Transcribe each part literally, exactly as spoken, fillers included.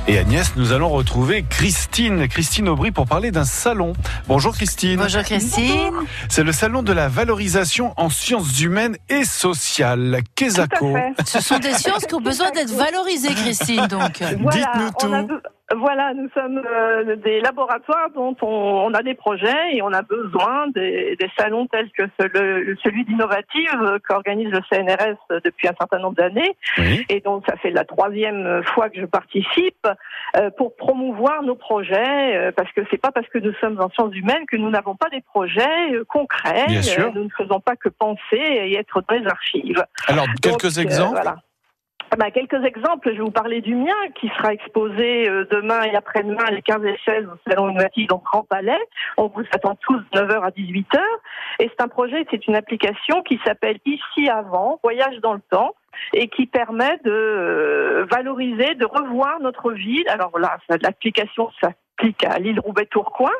Et Agnès, nous allons retrouver Christine, Christine Aubry pour parler d'un salon. Bonjour Christine. Bonjour Christine. C'est le salon de la valorisation en sciences humaines et sociales, Quesaco. Ce sont des sciences qui ont besoin d'être valorisées, Christine, donc. Voilà, dites-nous tout. on a be- Voilà, nous sommes euh, des laboratoires dont on, on a des projets et on a besoin des, des salons tels que ce- le- celui d'Innovative euh, qu'organise le C N R S depuis un certain nombre d'années. Oui. Et donc ça fait la troisième fois que je participe euh, pour promouvoir nos projets, euh, parce que c'est pas parce que nous sommes en sciences humaines que nous n'avons pas des projets euh, concrets. Bien sûr. Euh, nous ne faisons pas que penser et être dans les archives. Alors, quelques Donc, euh, exemples. voilà. Ah ben, quelques exemples, je vais vous parler du mien, qui sera exposé euh, demain et après-demain, les quinze et seize, au Salon Innovatif, donc Grand Palais. On vous attend tous de neuf heures à dix-huit heures. Et c'est un projet, c'est une application qui s'appelle Ici Avant, Voyage dans le temps, et qui permet de euh, valoriser, de revoir notre ville. Alors là, ça, l'application s'applique à l'île Roubaix-Tourcoing,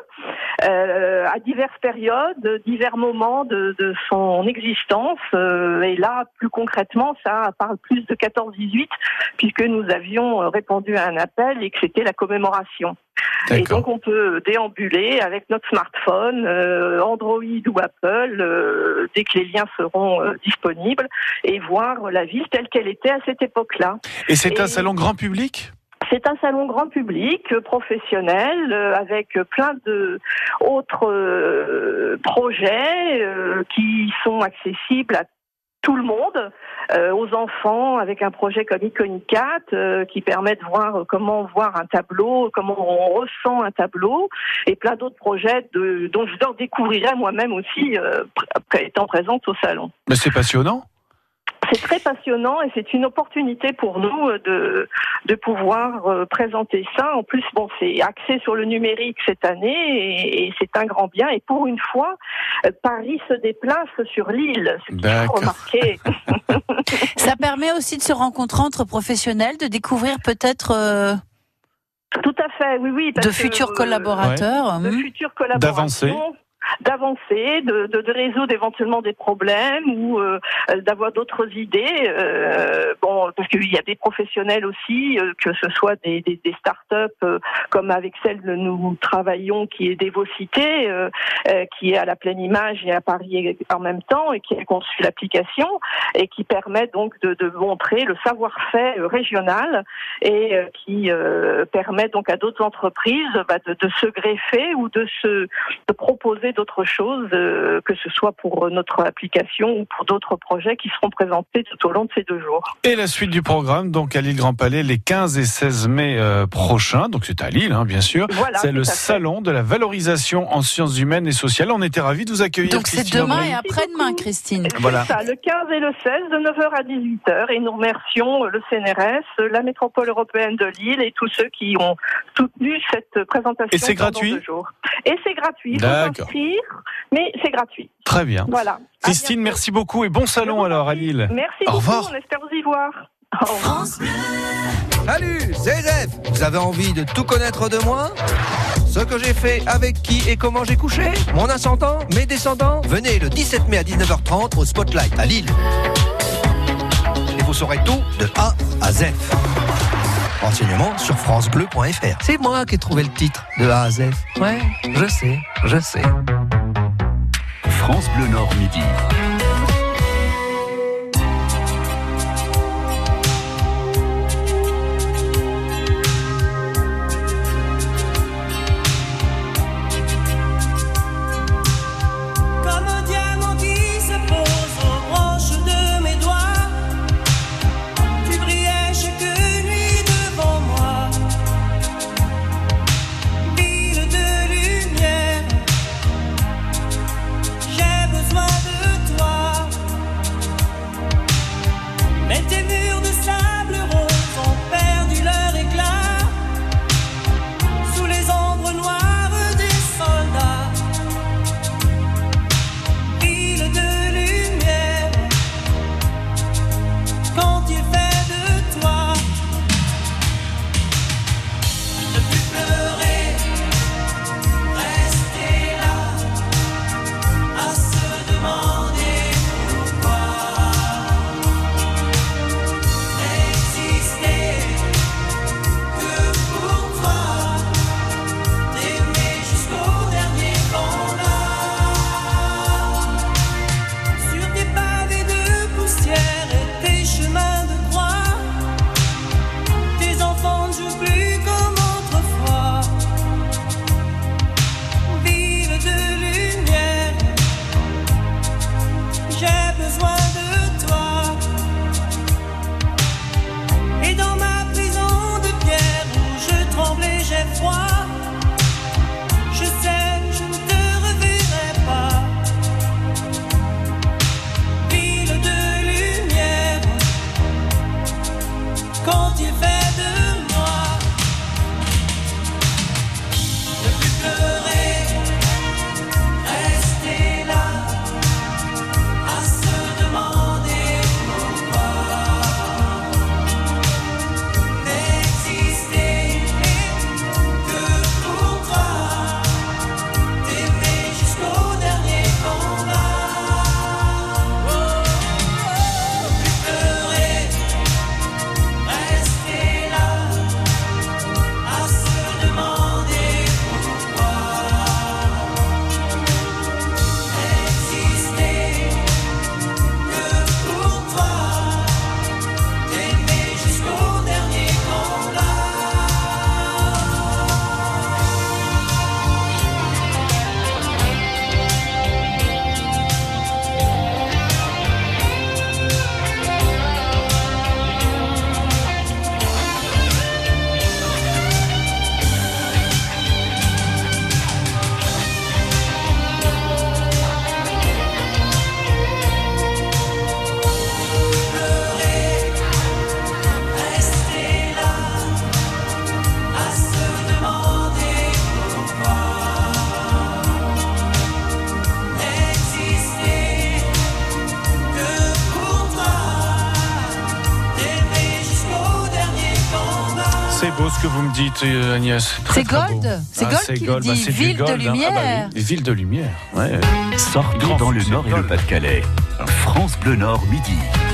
euh, à diverses périodes, divers moments de, de son existence. Euh, et là, plus concrètement, ça parle plus de quatorze dix-huit, puisque nous avions répondu à un appel et que c'était la commémoration. Et D'accord. donc on peut déambuler avec notre smartphone, euh, Android ou Apple, euh, dès que les liens seront euh, disponibles, et voir la ville telle qu'elle était à cette époque-là. Et c'est Et- un salon grand public ? C'est un salon grand public, euh, professionnel, euh, avec plein de autres euh, projets euh, qui sont accessibles à tout le monde, euh, aux enfants, avec un projet comme Iconicat euh, qui permet de voir comment voir un tableau, comment on ressent un tableau, et plein d'autres projets de, dont je leur découvrirai moi-même aussi euh, pr- étant présente au salon. Mais c'est passionnant. C'est très passionnant et c'est une opportunité pour nous de de pouvoir euh, présenter ça. En plus, bon, c'est axé sur le numérique cette année et, et c'est un grand bien. Et pour une fois, euh, Paris se déplace sur l'île. Ce qu'il faut D'accord. remarquer. Ça permet aussi de se rencontrer entre professionnels, de découvrir peut-être euh, Tout à fait, oui, oui. parce de que, futurs euh, collaborateurs. de hum. futures collaborations. D'avancer. d'avancer, de, de, de résoudre éventuellement des problèmes ou euh, d'avoir d'autres idées. Euh, bon, parce qu'il y a des professionnels aussi, euh, que ce soit des, des, des start-up euh, comme avec celle que nous travaillons, qui est Dévocité, euh, euh, qui est à la Pleine Image et à Paris en même temps, et qui a conçu l'application et qui permet donc de, de montrer le savoir-faire régional et euh, qui euh, permet donc à d'autres entreprises bah, de, de se greffer ou de se de proposer d'autres choses, euh, que ce soit pour notre application ou pour d'autres projets qui seront présentés tout au long de ces deux jours. Et la suite du programme, donc à l'île Grand Palais, les quinze et seize mai euh, prochains. Donc c'est à Lille, hein, bien sûr. Voilà, c'est le tout à fait. salon de la valorisation en sciences humaines et sociales. On était ravis de vous accueillir. Donc c'est Christine demain Aubry. et après-demain, Christine. C'est Voilà. ça, le quinze et le seize de neuf heures à dix-huit heures, et nous remercions le C N R S, la métropole européenne de Lille et tous ceux qui ont soutenu cette présentation. Et c'est pendant gratuit deux jours. Et c'est gratuit, il faut D'accord. s'inscrire, mais c'est gratuit. Très bien. Voilà. À Christine, bientôt. merci beaucoup et bon salon alors à Lille. Merci Au beaucoup, revoir. on espère vous y voir. Au revoir. Salut, c'est Zef. Vous avez envie de tout connaître de moi? Ce que j'ai fait, avec qui et comment j'ai couché? Mon ascendant, mes descendants? Venez le dix-sept mai à dix-neuf heures trente au Spotlight à Lille. Et vous saurez tout de A à Z. Renseignements sur francebleu point f r. C'est moi qui ai trouvé le titre de A à Z. Ouais, je sais, je sais. France Bleu Nord Midi. Comme un diamant qui se pose aux branches de mes doigts, tu brillais chaque nuit devant moi, ville de lumière, j'ai besoin de toi. très beau ce que vous me dites, euh, Agnès. Très, C'est très beau. Gold. C'est Ah, Gold c'est qui Gold. le Bah, dit. c'est du Ville de Gold, hein. lumière. Ah bah oui, ville de lumière. Ouais. Sortez Grand dans le succès, Nord et le Gold. Pas-de-Calais. France Bleu Nord, midi.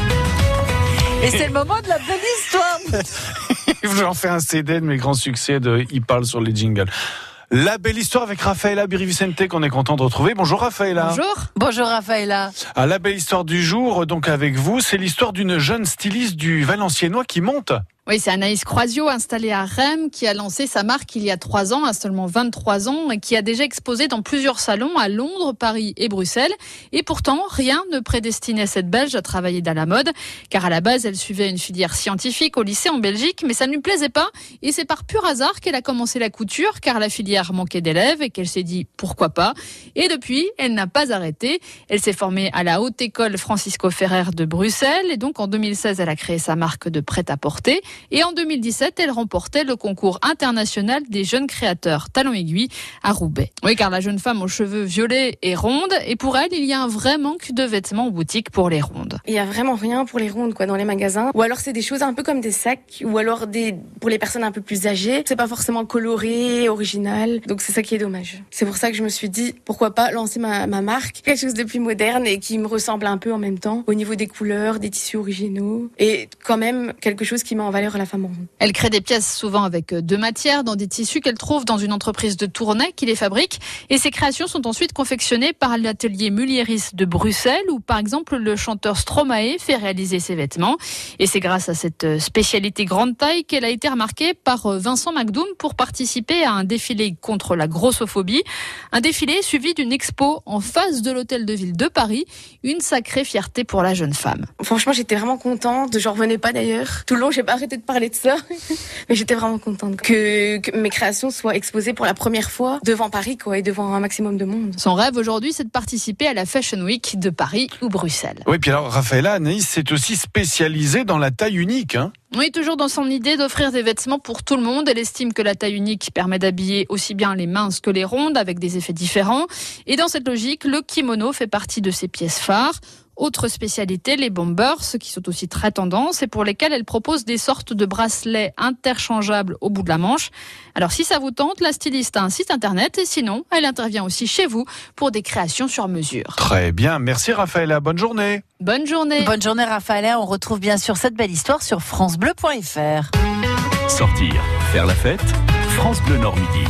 Et c'est le moment de la belle histoire. J'en fais un C D de mes grands succès de Il parle sur les jingles. La belle histoire avec Rafaela Birivicente qu'on est content de retrouver. Bonjour Rafaela. Bonjour. Bonjour Raphaëla. Ah, la belle histoire du jour, donc avec vous, c'est l'histoire d'une jeune styliste du Valenciennois qui monte. Oui, c'est Anaïs Croisio, installée à Rennes, qui a lancé sa marque il y a trois ans, à seulement vingt-trois ans, et qui a déjà exposé dans plusieurs salons à Londres, Paris et Bruxelles. Et pourtant, rien ne prédestinait cette Belge à travailler dans la mode, car à la base, elle suivait une filière scientifique au lycée en Belgique, mais ça ne lui plaisait pas. Et c'est par pur hasard qu'elle a commencé la couture, car la filière manquait d'élèves et qu'elle s'est dit pourquoi pas. Et depuis, elle n'a pas arrêté. Elle s'est formée à la Haute École Francisco Ferrer de Bruxelles, et donc en deux mille seize, elle a créé sa marque de prêt-à-porter. Et en deux mille dix-sept, elle remportait le concours international des jeunes créateurs Talons Aiguilles à Roubaix. Oui, car la jeune femme aux cheveux violets est ronde, et pour elle, il y a un vrai manque de vêtements en boutique pour les rondes. Il y a vraiment rien pour les rondes quoi dans les magasins. Ou alors c'est des choses un peu comme des sacs, ou alors des pour les personnes un peu plus âgées. C'est pas forcément coloré, original. Donc c'est ça qui est dommage. C'est pour ça que je me suis dit pourquoi pas lancer ma, ma marque, quelque chose de plus moderne et qui me ressemble un peu en même temps au niveau des couleurs, des tissus originaux et quand même quelque chose qui met en valeur la femme ronde. Elle crée des pièces souvent avec deux matières dans des tissus qu'elle trouve dans une entreprise de Tournai qui les fabrique, et ces créations sont ensuite confectionnées par l'atelier Mulieris de Bruxelles, où par exemple le chanteur Stromae fait réaliser ses vêtements. Et c'est grâce à cette spécialité grande taille qu'elle a été remarquée par Vincent McDoom pour participer à un défilé contre la grossophobie, un défilé suivi d'une expo en face de l'hôtel de ville de Paris, une sacrée fierté pour la jeune femme. Franchement, j'étais vraiment contente, j'en revenais pas d'ailleurs. Tout le long, j'ai pas arrêté de parler de ça, mais j'étais vraiment contente que, que mes créations soient exposées pour la première fois devant Paris quoi, et devant un maximum de monde. Son rêve aujourd'hui, c'est de participer à la Fashion Week de Paris ou Bruxelles. Oui, puis alors Rafaela, Anaïs s'est aussi spécialisée dans la taille unique, hein. Oui, toujours dans son idée d'offrir des vêtements pour tout le monde. Elle estime que la taille unique permet d'habiller aussi bien les minces que les rondes avec des effets différents. Et dans cette logique, le kimono fait partie de ses pièces phares. Autre spécialité, les bombers, qui sont aussi très tendance et pour lesquels elle propose des sortes de bracelets interchangeables au bout de la manche. Alors si ça vous tente, la styliste a un site internet et sinon, elle intervient aussi chez vous pour des créations sur mesure. Très bien, merci Rafaela, bonne journée. Bonne journée. Bonne journée Raphaëla. On retrouve bien sûr cette belle histoire sur francebleu point fr. Sortir, faire la fête, France Bleu Nord, midi.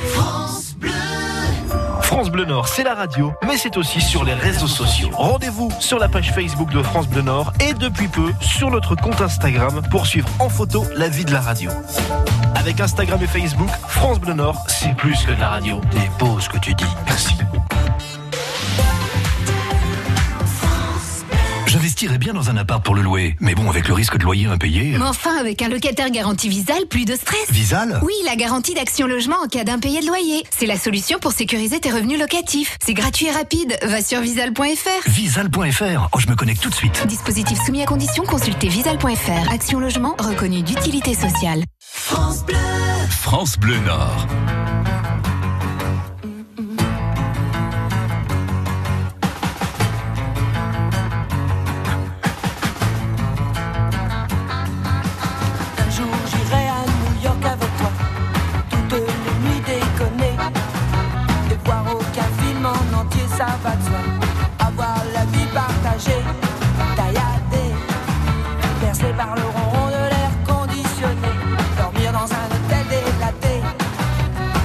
France Bleu Nord, c'est la radio, mais c'est aussi sur les réseaux sociaux. Rendez-vous sur la page Facebook de France Bleu Nord et depuis peu sur notre compte Instagram pour suivre en photo la vie de la radio. Avec Instagram et Facebook, France Bleu Nord, c'est plus que de la radio. C'est beau ce que tu dis. Merci. J'investirais bien dans un appart pour le louer, mais bon, avec le risque de loyer impayé... Mais enfin, avec un locataire garanti Visal, plus de stress. Visal ? Oui, la garantie d'Action Logement en cas d'impayé de loyer. C'est la solution pour sécuriser tes revenus locatifs. C'est gratuit et rapide. Va sur visal point fr. Visal point fr. Oh, je me connecte tout de suite. Dispositif soumis à conditions, consultez visal point fr. Action Logement, reconnu d'utilité sociale. France Bleu. France Bleu Nord. Ça va de soi, avoir la vie partagée, tailladée, percée par le ronron de l'air conditionné, dormir dans un hôtel délaté,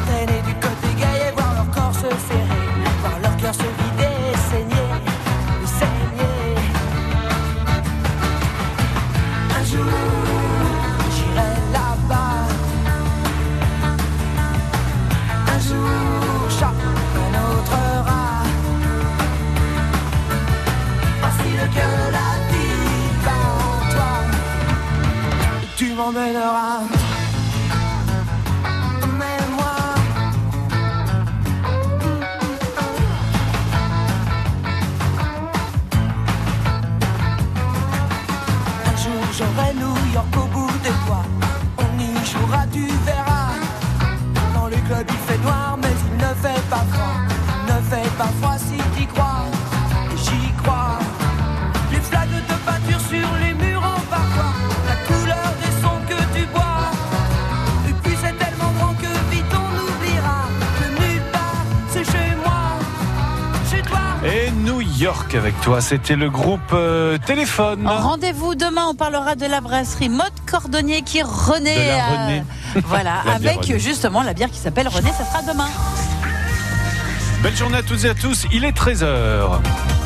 York avec toi. C'était le groupe euh, Téléphone. Rendez-vous demain, on parlera de la brasserie Mode Cordonnier qui renaît. De la à- Renée. Voilà, La bière avec Renée. justement la bière qui s'appelle René, ça sera demain. Belle journée à toutes et à tous, il est treize heures.